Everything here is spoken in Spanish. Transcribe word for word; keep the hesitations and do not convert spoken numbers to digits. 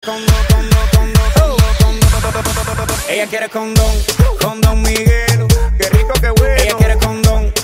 Condón, condón, condón, condón. Ella quiere condón, condón Miguel. Qué rico, qué bueno. Ella quiere condón,